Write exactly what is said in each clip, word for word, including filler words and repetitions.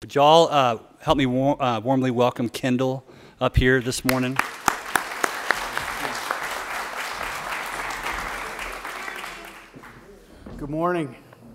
Would y'all uh, help me war uh, warmly welcome Kendall up here this morning? Good morning.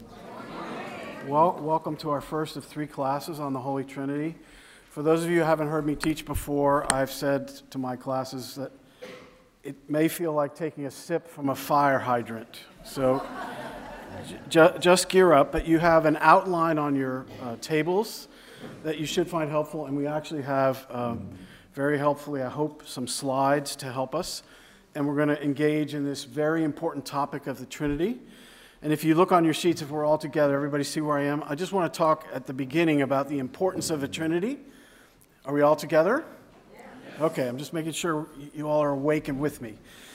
Well, welcome to our first of three classes on the Holy Trinity. For those of you who haven't heard me teach before, I've said to my classes that it may feel like taking a sip from a fire hydrant. So ju just gear up, but you have an outline on your uh, tables that you should find helpful, and we actually have, um, very helpfully, I hope, some slides to help us. And we're going to engage in this very important topic of the Trinity. And if you look on your sheets, if we're all together, everybody see where I am? I just want to talk at the beginning about the importance of the Trinity. Are we all together? Okay, I'm just making sure you all are awake and with me.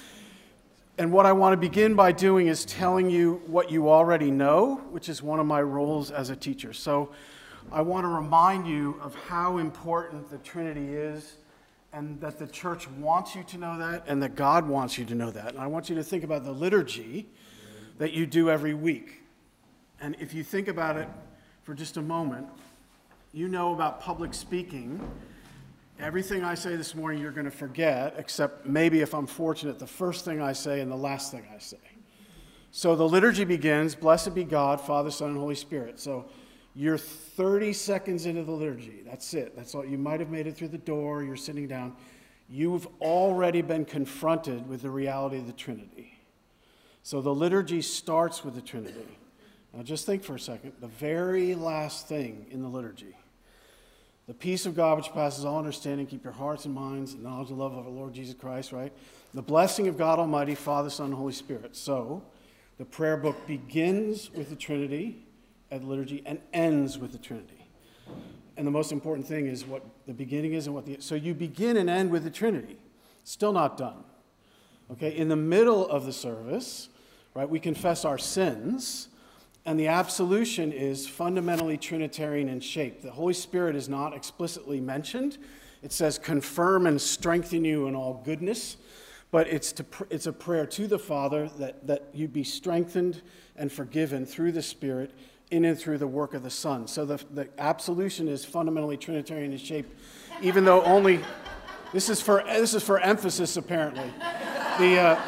And what I want to begin by doing is telling you what you already know, which is one of my roles as a teacher. So I want to remind you of how important the Trinity is, and that the church wants you to know that, and that God wants you to know that. And I want you to think about the liturgy that you do every week. And if you think about it for just a moment, you know about public speaking. Everything I say this morning you're going to forget, except maybe if I'm fortunate, the first thing I say and the last thing I say. So the liturgy begins, blessed be God, Father, Son, and Holy Spirit. So you're thirty seconds into the liturgy. That's it. That's all. You might have made it through the door. You're sitting down. You've already been confronted with the reality of the Trinity. So the liturgy starts with the Trinity. Now just think for a second. The very last thing in the liturgy. The peace of God which passes all understanding, keep your hearts and minds in knowledge and love of our Lord Jesus Christ, right? The blessing of God Almighty, Father, Son, and Holy Spirit. So the prayer book begins with the Trinity at liturgy and ends with the Trinity. And the most important thing is what the beginning is and what the... So you begin and end with the Trinity. Still not done. Okay, in the middle of the service, right, we confess our sins, and the absolution is fundamentally Trinitarian in shape. The Holy Spirit is not explicitly mentioned. It says, confirm and strengthen you in all goodness, but it's, to, it's a prayer to the Father that, that you be strengthened and forgiven through the Spirit in and through the work of the Son. So the, the absolution is fundamentally Trinitarian in shape, even though only, this is for, this is for emphasis apparently. The, uh,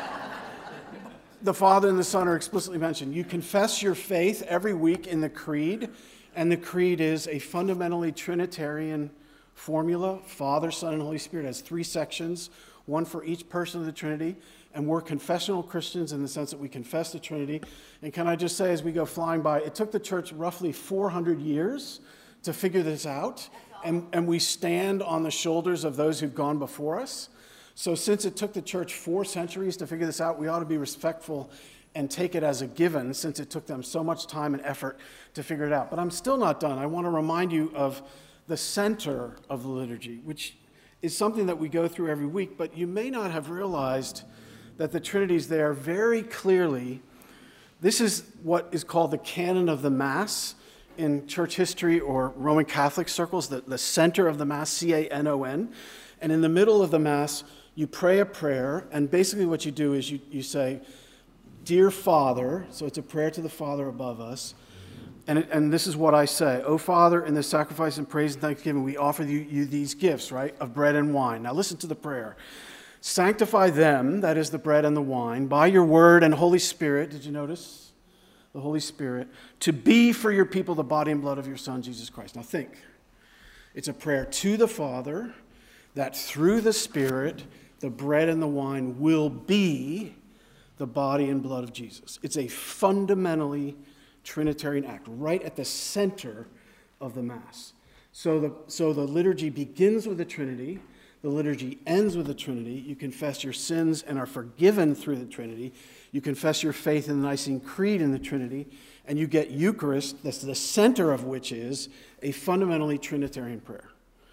the Father and the Son are explicitly mentioned. You confess your faith every week in the Creed, and the Creed is a fundamentally Trinitarian formula. Father, Son, and Holy Spirit has three sections, one for each person of the Trinity, and we're confessional Christians in the sense that we confess the Trinity. And can I just say, as we go flying by, it took the church roughly four hundred years to figure this out, and, and we stand on the shoulders of those who've gone before us. So since it took the church four centuries to figure this out, we ought to be respectful and take it as a given, since it took them so much time and effort to figure it out. But I'm still not done. I want to remind you of the center of the liturgy, which is something that we go through every week, but you may not have realized that the Trinity's there very clearly. This is what is called the canon of the Mass in church history or Roman Catholic circles, the, the center of the Mass, C A N O N. And in the middle of the Mass, you pray a prayer, and basically what you do is you, you say, Dear Father, so it's a prayer to the Father above us, and, it, and this is what I say, O Father, in the sacrifice and praise and thanksgiving, we offer you, you these gifts, right, of bread and wine. Now listen to the prayer. Sanctify them, that is the bread and the wine, by your word and Holy Spirit, did you notice? The Holy Spirit, to be for your people the body and blood of your Son, Jesus Christ. Now think, it's a prayer to the Father that through the Spirit, the bread and the wine will be the body and blood of Jesus. It's a fundamentally Trinitarian act, right at the center of the Mass. So the, so the liturgy begins with the Trinity. The liturgy ends with the Trinity. You confess your sins and are forgiven through the Trinity. You confess your faith in the Nicene Creed in the Trinity. And you get Eucharist, that's the center of which is a fundamentally Trinitarian prayer.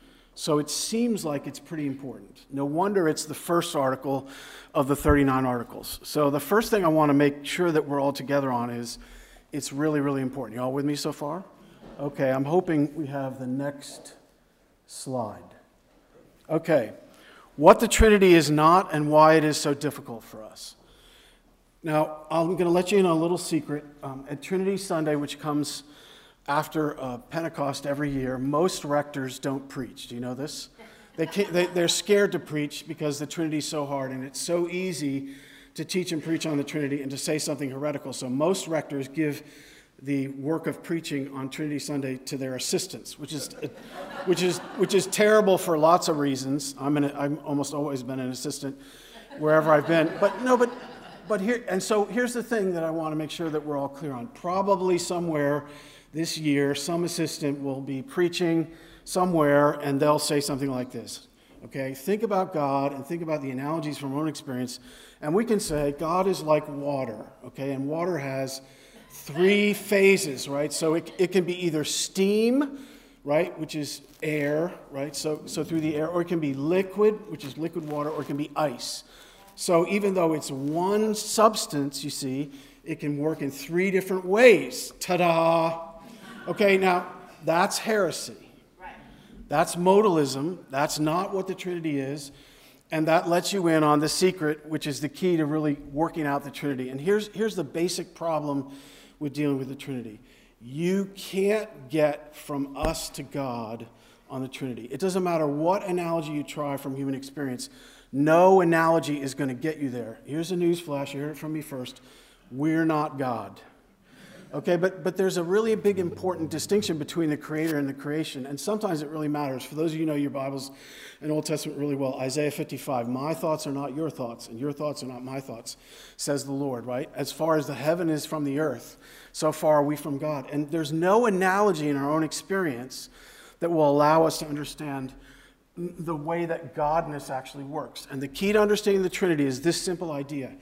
So it seems like it's pretty important. No wonder it's the first article of the thirty-nine articles. So the first thing I want to make sure that we're all together on is it's really, really important. You all with me so far? Okay, I'm hoping we have the next slide. Okay, what the Trinity is not and why it is so difficult for us. Now, I'm going to let you in on a little secret. Um, at Trinity Sunday, which comes after uh, Pentecost every year, most rectors don't preach. Do you know this? They can't, they, they're scared to preach because the Trinity's so hard, and it's so easy to teach and preach on the Trinity and to say something heretical. So most rectors give the work of preaching on Trinity Sunday to their assistants, which is, which is, which is terrible for lots of reasons. I'm an, I've almost always been an assistant wherever I've been. But no, but, but here, and so here's the thing that I want to make sure that we're all clear on. Probably somewhere this year, some assistant will be preaching somewhere, and they'll say something like this. Okay, think about God and think about the analogies from our own experience, and we can say God is like water, okay, and water has three phases, right? So it, it can be either steam, right, which is air, right, so, so through the air, or it can be liquid, which is liquid water, or it can be ice. So even though it's one substance, you see, it can work in three different ways. Ta-da! Okay, now, that's heresy. That's modalism. That's not what the Trinity is. And that lets you in on the secret, which is the key to really working out the Trinity. And here's, here's the basic problem with dealing with the Trinity. You can't get from us to God on the Trinity. It doesn't matter what analogy you try from human experience. No analogy is going to get you there. Here's a news flash. You heard it from me first. We're not God. Okay, but, but there's a really big important distinction between the Creator and the creation, and sometimes it really matters. For those of you who know your Bibles and Old Testament really well, Isaiah fifty-five, my thoughts are not your thoughts, and your thoughts are not my thoughts, says the Lord, right? As far as the heaven is from the earth, so far are we from God. And there's no analogy in our own experience that will allow us to understand the way that Godness actually works. And the key to understanding the Trinity is this simple idea.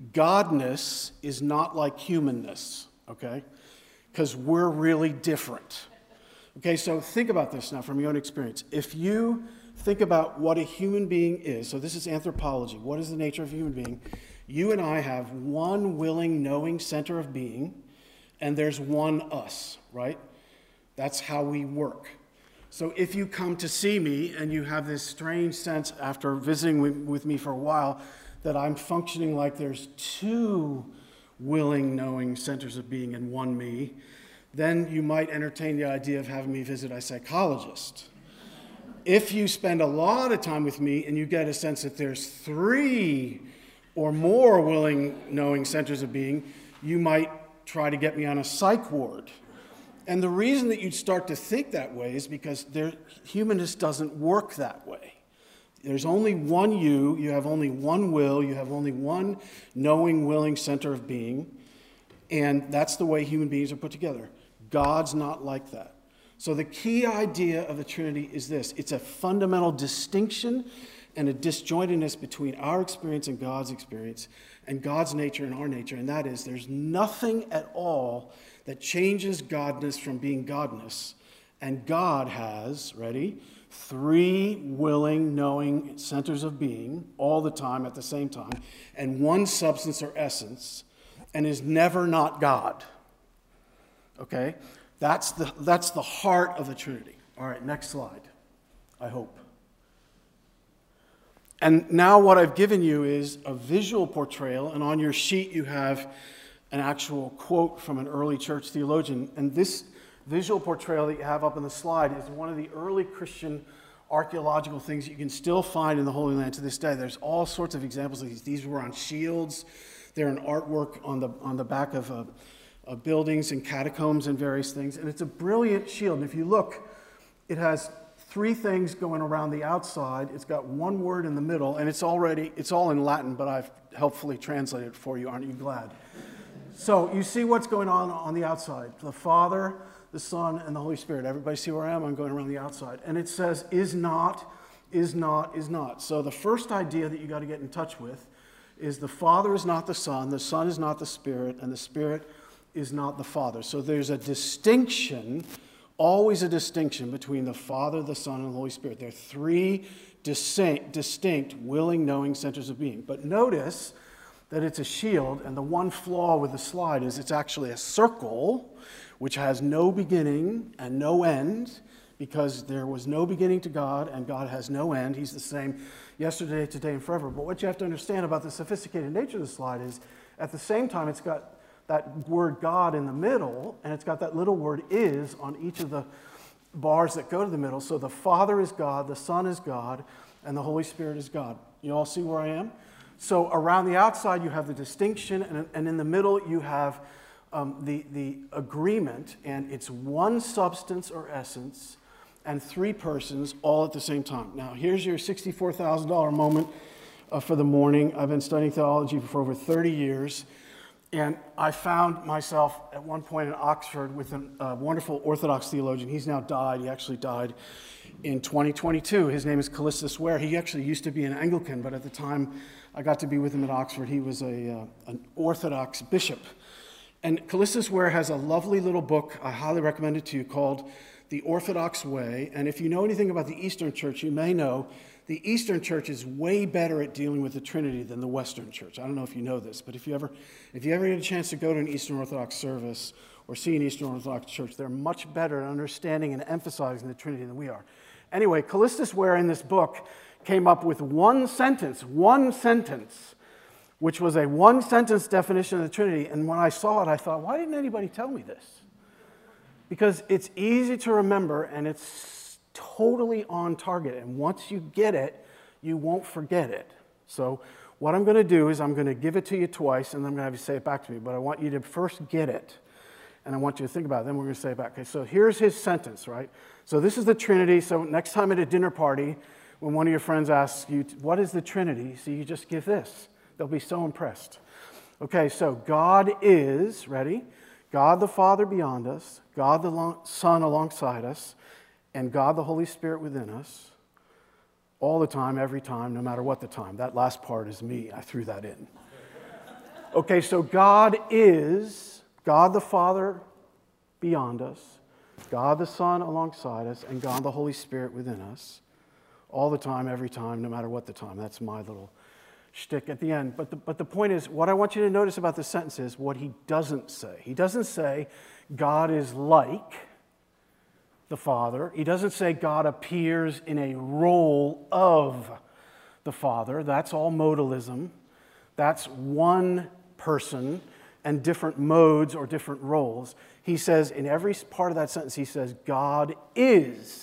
Godness is not like humanness. Okay? Because we're really different. Okay, so think about this now from your own experience. If you think about what a human being is, so this is anthropology, what is the nature of a human being? You and I have one willing, knowing center of being, and there's one us, right? That's how we work. So if you come to see me and you have this strange sense after visiting with me for a while that I'm functioning like there's two willing, knowing centers of being in one me, then you might entertain the idea of having me visit a psychologist. If you spend a lot of time with me and you get a sense that there's three or more willing, knowing centers of being, you might try to get me on a psych ward. And the reason that you'd start to think that way is because there, humanist doesn't work that way. There's only one you, you have only one will, you have only one knowing, willing center of being, and that's the way human beings are put together. God's not like that. So the key idea of the Trinity is this. It's a fundamental distinction and a disjointedness between our experience and God's experience, and God's nature and our nature, and that is there's nothing at all that changes Godness from being Godness, and God has, ready, three willing, knowing centers of being all the time at the same time, and one substance or essence, and is never not God. Okay? That's the, that's the heart of the Trinity. All right, next slide, I hope. And now what I've given you is a visual portrayal, and on your sheet you have an actual quote from an early church theologian, and this visual portrayal that you have up on the slide is one of the early Christian archaeological things you can still find in the Holy Land to this day. There's all sorts of examples of these. These were on shields. They're an artwork on the, on the back of, uh, of buildings and catacombs and various things. And it's a brilliant shield. And if you look, it has three things going around the outside. It's got one word in the middle, and it's already, it's all in Latin, but I've helpfully translated it for you. Aren't you glad? So you see what's going on on the outside. The Father, the Son, and the Holy Spirit. Everybody see where I am? I'm going around the outside. And it says, is not, is not, is not. So the first idea that you got to get in touch with is the Father is not the Son, the Son is not the Spirit, and the Spirit is not the Father. So there's a distinction, always a distinction between the Father, the Son, and the Holy Spirit. They're three distinct, distinct willing, knowing centers of being. But notice that it's a shield, and the one flaw with the slide is it's actually a circle, which has no beginning and no end, because there was no beginning to God, and God has no end. He's the same yesterday, today, and forever. But what you have to understand about the sophisticated nature of the slide is, at the same time, it's got that word God in the middle, and it's got that little word is on each of the bars that go to the middle. So the Father is God, the Son is God, and the Holy Spirit is God. You all see where I am? So around the outside, you have the distinction, and, and in the middle, you have um, the, the agreement, and it's one substance or essence and three persons all at the same time. Now, here's your sixty-four thousand dollars moment uh, for the morning. I've been studying theology for over thirty years, and I found myself at one point in Oxford with a uh, wonderful Orthodox theologian. He's now died. He actually died in twenty twenty-two. His name is Callistus Ware. He actually used to be an Anglican, but at the time I got to be with him at Oxford, he was a, uh, an Orthodox bishop. And Callistus Ware has a lovely little book, I highly recommend it to you, called The Orthodox Way. And if you know anything about the Eastern Church, you may know the Eastern Church is way better at dealing with the Trinity than the Western Church. I don't know if you know this, but if you ever, if you ever get a chance to go to an Eastern Orthodox service or see an Eastern Orthodox church, they're much better at understanding and emphasizing the Trinity than we are. Anyway, Callistus Ware in this book came up with one sentence, one sentence, which was a one-sentence definition of the Trinity. And when I saw it, I thought, why didn't anybody tell me this? Because it's easy to remember, and it's totally on target. And once you get it, you won't forget it. So what I'm going to do is I'm going to give it to you twice, and then I'm going to have you say it back to me. But I want you to first get it, and I want you to think about it. Then we're going to say it back. Okay, so here's his sentence, right? So this is the Trinity. So next time at a dinner party, when one of your friends asks you, what is the Trinity? So you just give this. They'll be so impressed. Okay, so God is, ready? God the Father beyond us, God the Son alongside us, and God the Holy Spirit within us, all the time, every time, no matter what the time. That last part is me. I threw that in. Okay, so God is, God the Father beyond us, God the Son alongside us, and God the Holy Spirit within us, all the time, every time, no matter what the time. That's my little shtick at the end. But the, but the point is, what I want you to notice about this sentence is what he doesn't say. He doesn't say God is like the Father. He doesn't say God appears in a role of the Father. That's all modalism. That's one person and different modes or different roles. He says, in every part of that sentence, he says, God is.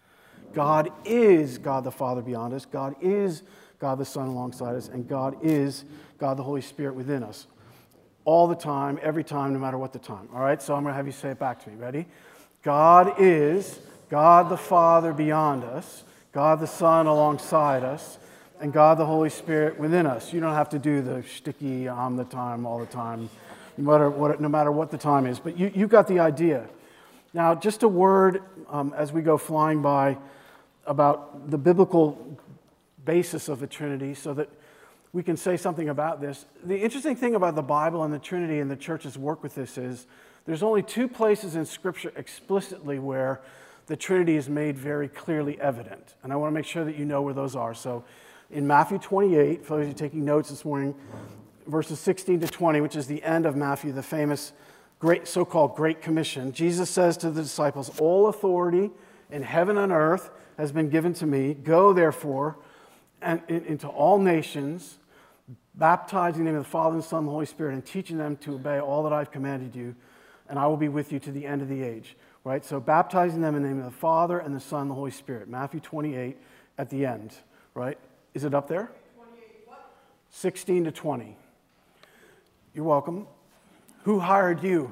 God is God the Father beyond us. God is God the Son alongside us. And God is God the Holy Spirit within us. All the time, every time, no matter what the time. All right, so I'm going to have you say it back to me. Ready? God is God the Father beyond us. God the Son alongside us. And God the Holy Spirit within us. You don't have to do the sticky I'm the time, all the time, no matter what, no matter what the time is. But you, you got the idea. Now, just a word um, as we go flying by about the biblical basis of the Trinity so that we can say something about this. The interesting thing about the Bible and the Trinity and the church's work with this is there's only two places in Scripture explicitly where the Trinity is made very clearly evident. And I want to make sure that you know where those are. So in Matthew twenty-eight, for those of you taking notes this morning, verses sixteen to twenty, which is the end of Matthew, the famous great so-called Great Commission, Jesus says to the disciples, all authority in heaven and earth has been given to me. Go, therefore, and into all nations, baptizing them in the Father and Son and the Holy Spirit, and teaching them to obey all that I've commanded you, and I will be with you to the end of the age. Right? So baptizing them in the name of the Father and the Son and the Holy Spirit. Matthew twenty-eight at the end. Right? Is it up there? twenty-eight what? sixteen to twenty. You're welcome. Who hired you?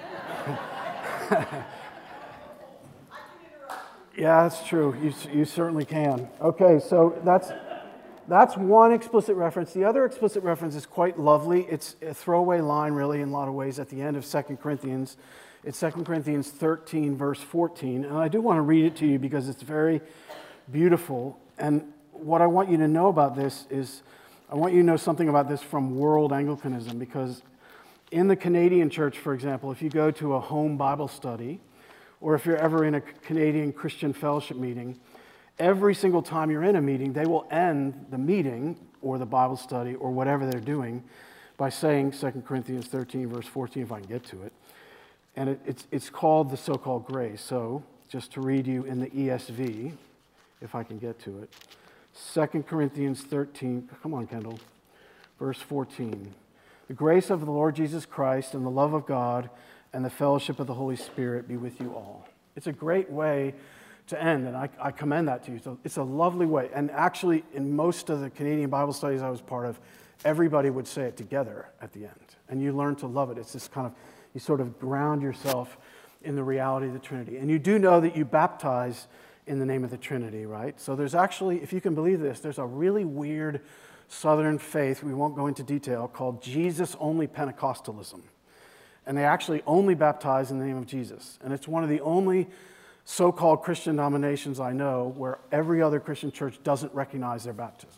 Yeah, that's true. You, you certainly can. Okay, so that's, that's one explicit reference. The other explicit reference is quite lovely. It's a throwaway line, really, in a lot of ways, at the end of Second Corinthians. It's Second Corinthians thirteen, verse fourteen. And I do want to read it to you because it's very beautiful. And what I want you to know about this is, I want you to know something about this from world Anglicanism, because in the Canadian church, for example, if you go to a home Bible study, or if you're ever in a Canadian Christian fellowship meeting, every single time you're in a meeting, they will end the meeting or the Bible study or whatever they're doing by saying Second Corinthians thirteen, verse fourteen, if I can get to it. And it, it's, it's called the so-called grace. So just to read you in the E S V, if I can get to it. Second Corinthians thirteen, come on, Kendall, verse fourteen. The grace of the Lord Jesus Christ and the love of God and the fellowship of the Holy Spirit be with you all. It's a great way to end, and I, I commend that to you. So it's a lovely way. And actually, in most of the Canadian Bible studies I was part of, everybody would say it together at the end. And you learn to love it. It's this kind of, you sort of ground yourself in the reality of the Trinity. And you do know that you baptize in the name of the Trinity, right? So there's actually, if you can believe this, there's a really weird Southern faith, we won't go into detail, called Jesus-only Pentecostalism. And they actually only baptize in the name of Jesus. And it's one of the only so-called Christian denominations I know where every other Christian church doesn't recognize their baptism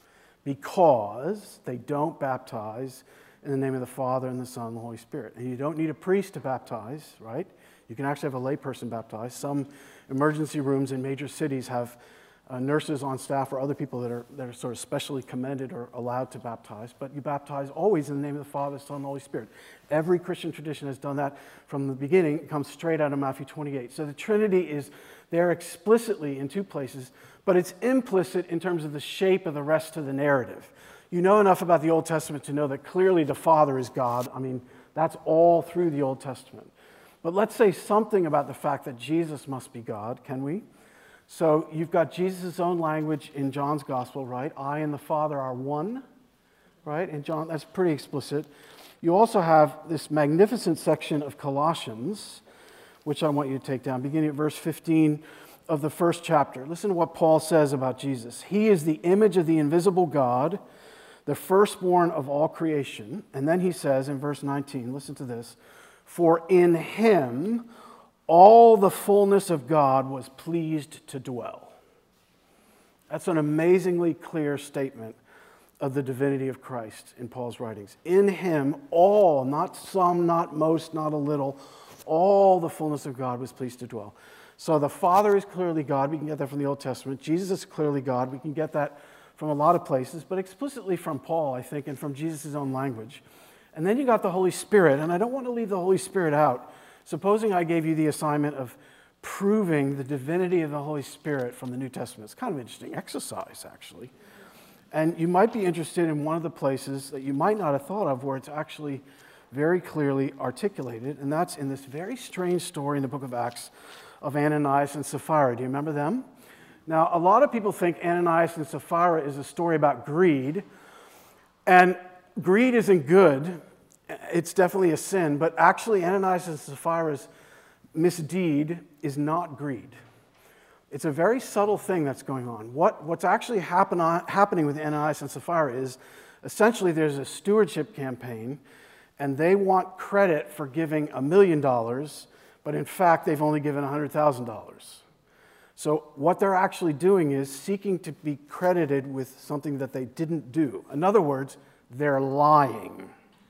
because they don't baptize in the name of the Father and the Son and the Holy Spirit. And you don't need a priest to baptize, right? You can actually have a layperson baptize. Some emergency rooms in major cities have uh, nurses on staff or other people that are, that are sort of specially commended or allowed to baptize. But you baptize always in the name of the Father, Son, and Holy Spirit. Every Christian tradition has done that from the beginning. It comes straight out of Matthew twenty-eight. So the Trinity is there explicitly in two places, but it's implicit in terms of the shape of the rest of the narrative. You know enough about the Old Testament to know that clearly the Father is God. I mean, that's all through the Old Testament. But let's say something about the fact that Jesus must be God, can we? So you've got Jesus' own language in John's Gospel, right? I and the Father are one, right? And John, that's pretty explicit. You also have this magnificent section of Colossians, which I want you to take down, beginning at verse fifteen of the first chapter. Listen to what Paul says about Jesus. He is the image of the invisible God, the firstborn of all creation. And then he says in verse nineteen, listen to this, for in him all the fullness of God was pleased to dwell. That's an amazingly clear statement of the divinity of Christ in Paul's writings. In him, all, not some, not most, not a little, all the fullness of God was pleased to dwell. So the Father is clearly God. We can get that from the Old Testament. Jesus is clearly God. We can get that from a lot of places, but explicitly from Paul, I think, and from Jesus' own language. And then you got the Holy Spirit, and I don't want to leave the Holy Spirit out. Supposing I gave you the assignment of proving the divinity of the Holy Spirit from the New Testament. It's kind of an interesting exercise, actually. And you might be interested in one of the places that you might not have thought of where it's actually very clearly articulated, and that's in this very strange story in the book of Acts of Ananias and Sapphira. Do you remember them? Now, a lot of people think Ananias and Sapphira is a story about greed, and greed isn't good. It's definitely a sin, but actually Ananias and Sapphira's misdeed is not greed. It's a very subtle thing that's going on. What, what's actually happen on, happening with Ananias and Sapphira is essentially there's a stewardship campaign, and they want credit for giving a million dollars, but in fact they've only given one hundred thousand dollars. So what they're actually doing is seeking to be credited with something that they didn't do. In other words, they're lying.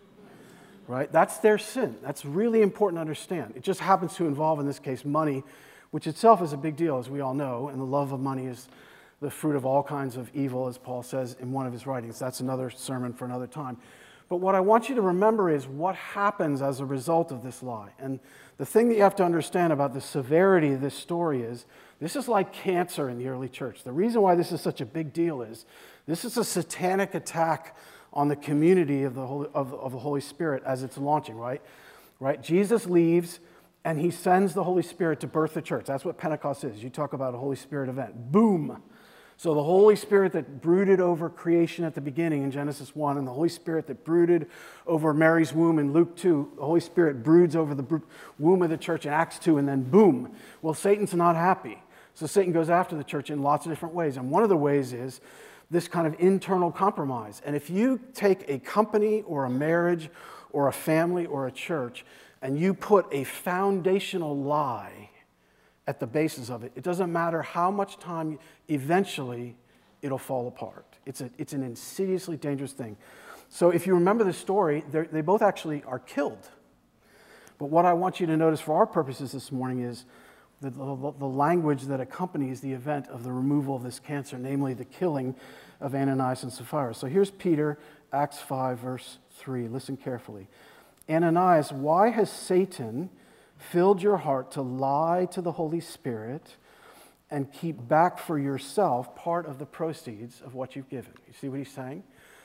Right? That's their sin. That's really important to understand. It just happens to involve, in this case, money, which itself is a big deal, as we all know, and the love of money is the fruit of all kinds of evil, as Paul says in one of his writings. That's another sermon for another time. But what I want you to remember is what happens as a result of this lie. And the thing that you have to understand about the severity of this story is this is like cancer in the early church. The reason why this is such a big deal is this is a satanic attack on the community of the Holy, of, of the Holy Spirit as it's launching, right? Right? Jesus leaves, and he sends the Holy Spirit to birth the church. That's what Pentecost is. You talk about a Holy Spirit event. Boom! So the Holy Spirit that brooded over creation at the beginning in Genesis one, and the Holy Spirit that brooded over Mary's womb in Luke two, the Holy Spirit broods over the womb of the church in Acts two, and then boom. Well, Satan's not happy. So Satan goes after the church in lots of different ways. And one of the ways is this kind of internal compromise. And if you take a company or a marriage or a family or a church and you put a foundational lie at the basis of it, it doesn't matter how much time, eventually it'll fall apart. It's, a, it's an insidiously dangerous thing. So if you remember the story, they both actually are killed. But what I want you to notice for our purposes this morning is the, the, the language that accompanies the event of the removal of this cancer, namely the killing of Ananias and Sapphira. So here's Peter, Acts five, verse three. Listen carefully. Ananias, why has Satan filled your heart to lie to the Holy Spirit and keep back for yourself part of the proceeds of what you've given? You see what he's saying?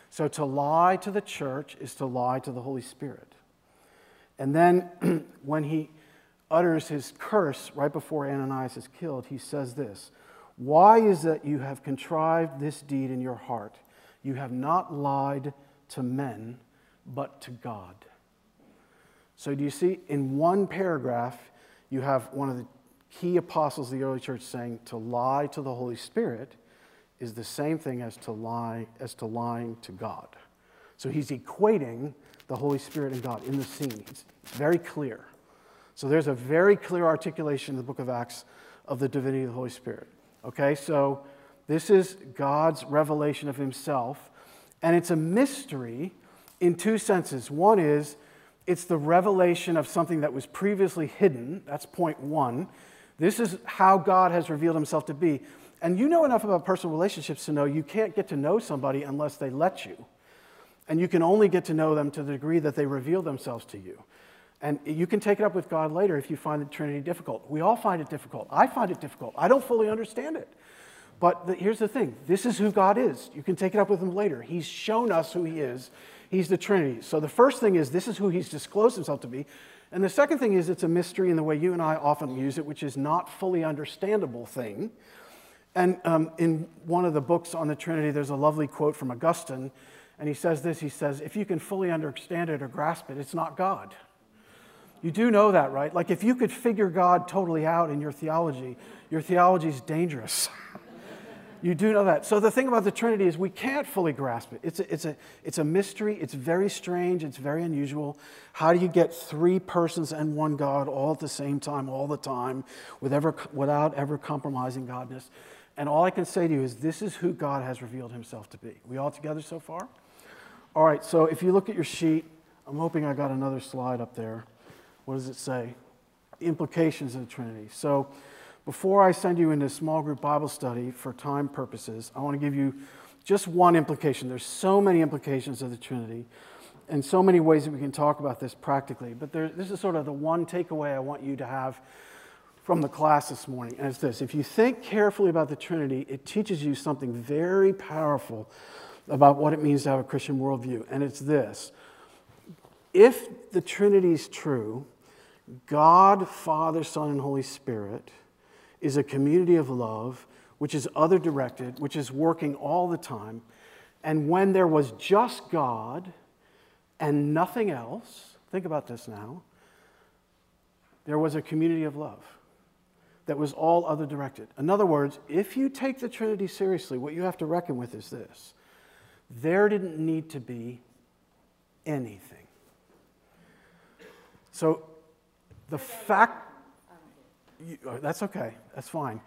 So to lie to the church is to lie to the Holy Spirit. And then when he utters his curse right before Ananias is killed, he says this, "Why is that you have contrived this deed in your heart? You have not lied to men, but to God." So do you see, in one paragraph, you have one of the key apostles of the early church saying to lie to the Holy Spirit is the same thing as to lie as to lying to God. So he's equating the Holy Spirit and God in the scene. It's very clear. So there's a very clear articulation in the book of Acts of the divinity of the Holy Spirit. Okay, so this is God's revelation of himself, and it's a mystery in two senses. One is it's the revelation of something that was previously hidden. That's point one. This is how God has revealed himself to be. And you know enough about personal relationships to know you can't get to know somebody unless they let you. And you can only get to know them to the degree that they reveal themselves to you. And you can take it up with God later if you find the Trinity difficult. We all find it difficult. I find it difficult. I don't fully understand it. But the, here's the thing. This is who God is. You can take it up with him later. He's shown us who he is. He's the Trinity. So the first thing is this is who he's disclosed himself to be. And the second thing is it's a mystery in the way you and I often use it, which is not fully understandable thing. And um, in one of the books on the Trinity, there's a lovely quote from Augustine. And he says this, he says, if you can fully understand it or grasp it, it's not God. You do know that, right? Like if you could figure God totally out in your theology, your theology is dangerous. You do know that. So the thing about the Trinity is we can't fully grasp it. It's a, it's a, it's a mystery. It's very strange. It's very unusual. How do you get three persons and one God all at the same time, all the time, with ever, without ever compromising Godness? And all I can say to you is this is who God has revealed himself to be. We all together so far? All right, so if you look at your sheet, I'm hoping I got another slide up there. What does it say? Implications of the Trinity. So before I send you into small group Bible study for time purposes, I want to give you just one implication. There's so many implications of the Trinity and so many ways that we can talk about this practically. But there, this is sort of the one takeaway I want you to have from the class this morning. And it's this. If you think carefully about the Trinity, it teaches you something very powerful about what it means to have a Christian worldview. And it's this. If the Trinity is true, God, Father, Son, and Holy Spirit is a community of love, which is other-directed, which is working all the time. And when there was just God and nothing else, think about this now, there was a community of love that was all other-directed. In other words, if you take the Trinity seriously, what you have to reckon with is this. There didn't need to be anything. So the fact, you, that's okay, that's fine.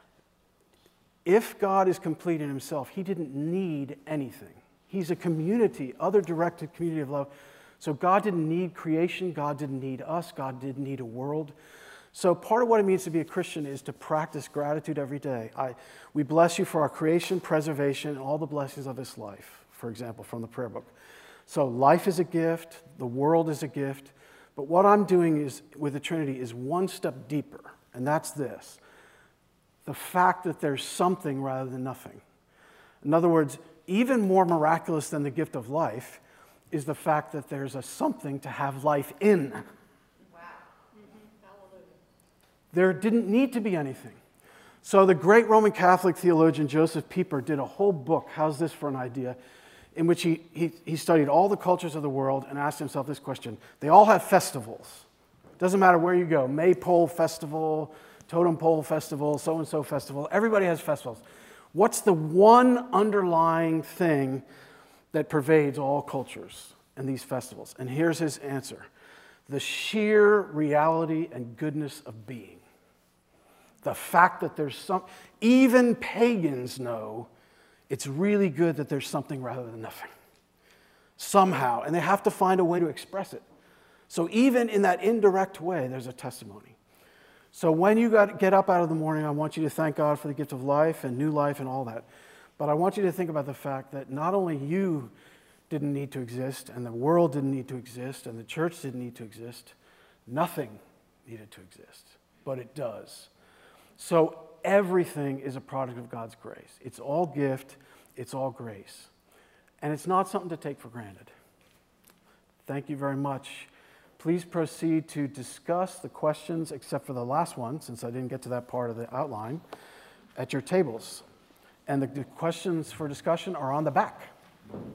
If God is complete in himself, he didn't need anything. He's a community, other-directed community of love. So God didn't need creation, God didn't need us, God didn't need a world. So part of what it means to be a Christian is to practice gratitude every day. I, we bless you for our creation, preservation, and all the blessings of this life, for example, from the prayer book. So life is a gift, the world is a gift, but what I'm doing is with the Trinity is one step deeper, and that's this. The fact that there's something rather than nothing. In other words, even more miraculous than the gift of life is the fact that there's a something to have life in. There didn't need to be anything. So the great Roman Catholic theologian Joseph Pieper did a whole book, how's this for an idea, in which he, he, he studied all the cultures of the world and asked himself this question. They all have festivals. Doesn't matter where you go, Maypole Festival, Totem Pole Festival, so-and-so festival. Everybody has festivals. What's the one underlying thing that pervades all cultures and these festivals? And here's his answer. The sheer reality and goodness of being. The fact that there's some, even pagans know it's really good that there's something rather than nothing. Somehow, and they have to find a way to express it. So even in that indirect way, there's a testimony. So when you got, get up out of the morning, I want you to thank God for the gift of life and new life and all that. But I want you to think about the fact that not only you didn't need to exist, and the world didn't need to exist, and the church didn't need to exist, nothing needed to exist, but it does. So everything is a product of God's grace. It's all gift, it's all grace. and it's not something to take for granted. Thank you very much. Please proceed to discuss the questions, except for the last one, since I didn't get to that part of the outline, at your tables. And the, the questions for discussion are on the back.